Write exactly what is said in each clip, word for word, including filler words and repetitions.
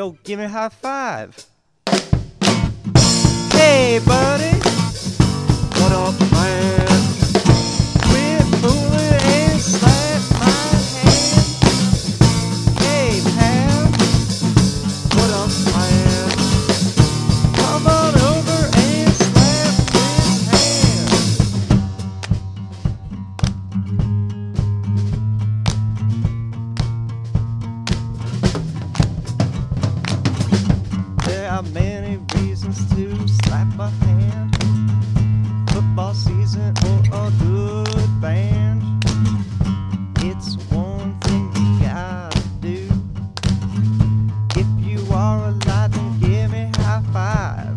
Yo, give me a high five. Hey, buddy. What up, man? Quit fooling and slap my hand. Hey, pal. What up, man? Come on over and slap this hand. There are many reasons to slap a hand. Football season or a good band. It's one thing you gotta do. If you are alive, then give me a high five.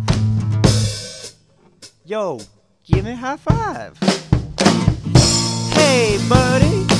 Yo, give me a high five. Hey, buddy.